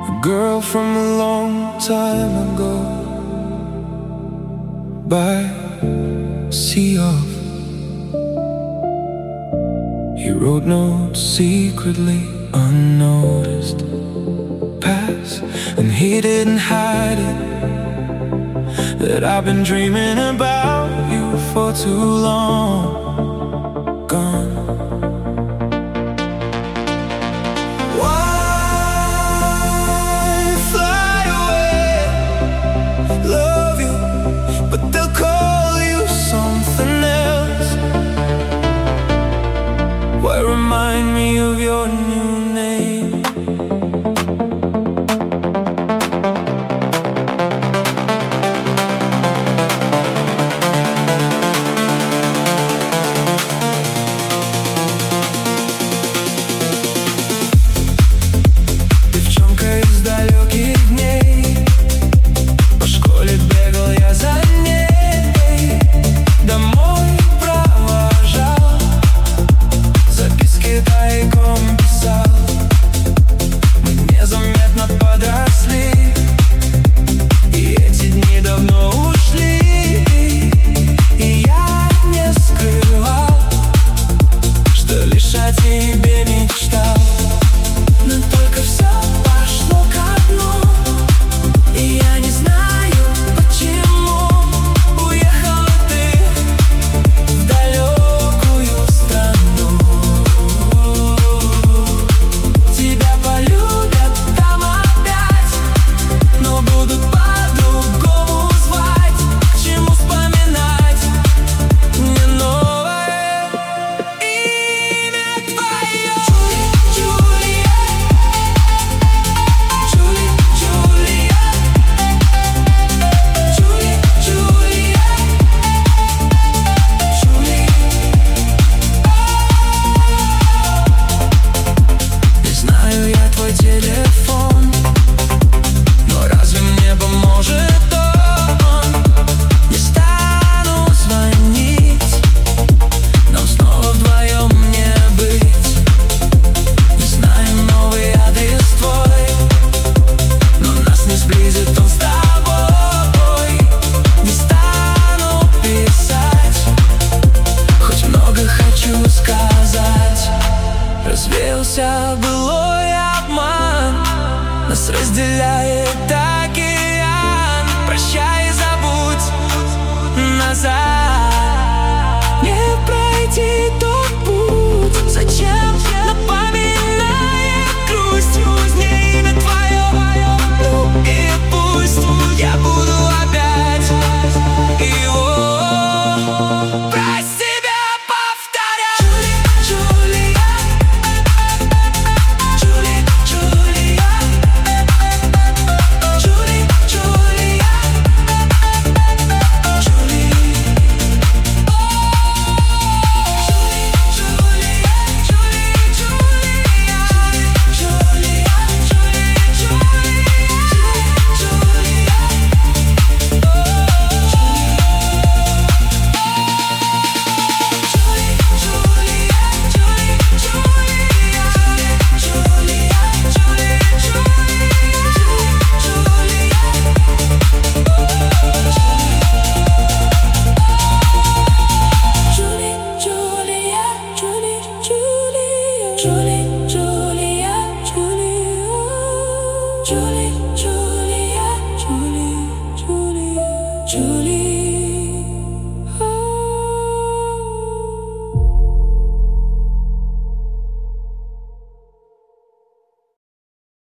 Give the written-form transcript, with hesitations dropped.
A girl from a long time ago, by sea of. He wrote notes secretly, unnoticed, past, and he didn't hide it, that I've been dreaming about you for too long. Gone. Remind me of your new name. Девчонка из далеких дней, по школе бегал я за ней, домой провожал, записки тайком писал. Мы незаметно подросли, и эти дни давно ушли, и я не скрывал, что лишь о тебе мечтал. Но только все пошло ко дну, и я не знаю, почему уехала ты в далекую страну. Тебя полюбят там опять, но будут по-другому звать. К чему вспоминать мне новое имя твое? Джулия, Джулия, Джулия, Джулия, не знаю я твой телефон, но разве мне поможет он? Не стану звонить, нам снова вдвоем не быть. Не знаем новый адрес твой, но нас не сблизит он с тобой. Не стану писать, хоть много хочу сказать. Развеялся былой обман, нас разделяет океан. Прощай и забудь назад, не пройти то.